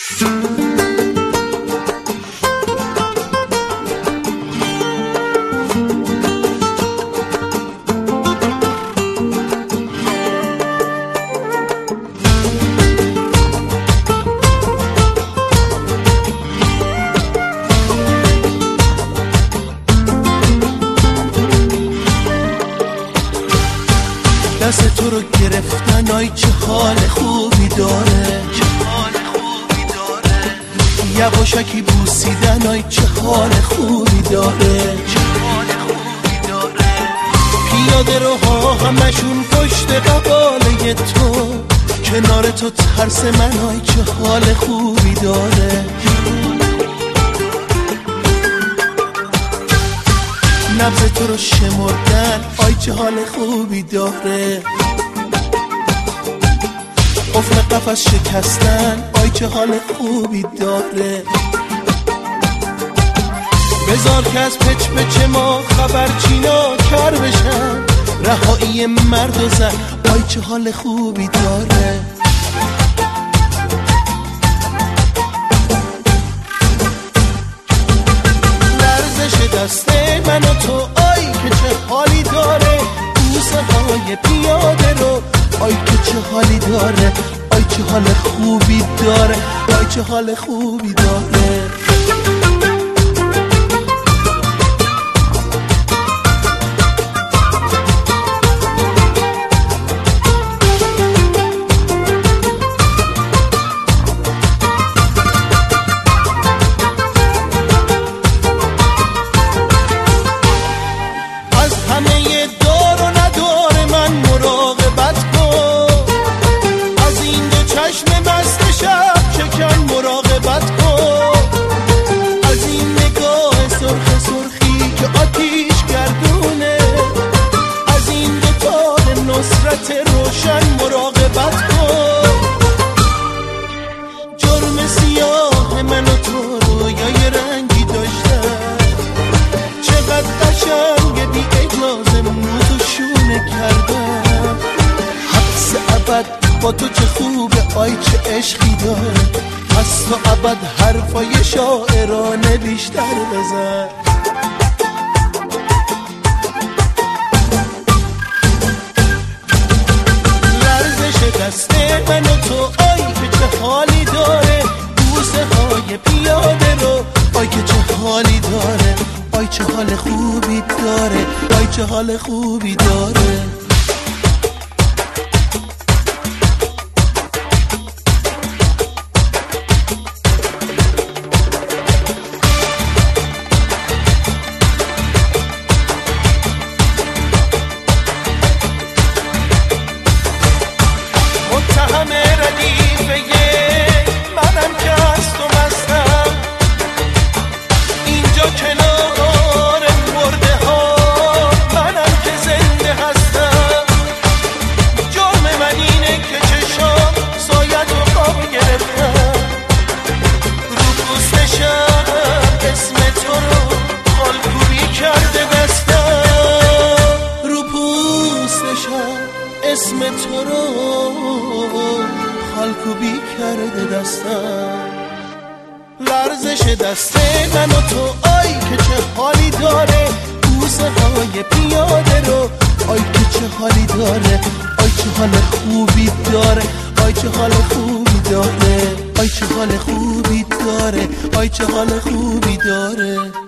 دست تو رو گرفتن آی چه حال خوبی داره، یواشکی بوسیدن آی چه حال خوبی داره، پیاده روها همشون پشت قباله تو، کنار تو ترس من آی چه حال خوبی داره. نبض تو رو شمردن آی چه حال خوبی داره، قفل قفس شکستن آی چه حال خوبی داره. بذار که از پچ پچ ما خبرچینا کر بشن، رهایی مرد و زن آی چه حال خوبی داره. لرزش دست من و تو آی که چه حالی داره، بوسه های پیاده رو آی که چه حالی داره، آی چه حال خوبی داره، آی چه حال خوبی داره. روشن مراقبت کن، جرم سیاه من و تو رویای رنگی داشتن، چقدر قشنگ بی اجازه موزو شونه کردم، حبس ابد با تو چه خوبه آی چه عشقی داره، پس تا ابد حرفای شاعرانه بیشتر بزن. دست من و تو آی که چه حالی داره، بوسه های پیاده رو آی که چه حالی داره، آی چه حال خوبی داره، آی چه حال خوبی داره. همه ردیفه منم که از تو مستم، اینجا کنار مرده ها منم که زنده هستم، جرم من اینه که چشام سایت و خواب گرفتم، رو پوستشم اسم تو رو خالکوبی کرده دستم، رو پوستشم اسم تو رو خالکوبی کرده دستم. لرزش دست من و تو آی که چه حالی داره، بوسه های پیاده رو آی که چه حالی داره، آی چه حال خوبی داره، آی چه حال خوبی داره، آی چه حال خوبی داره، آی چه حال خوبی داره.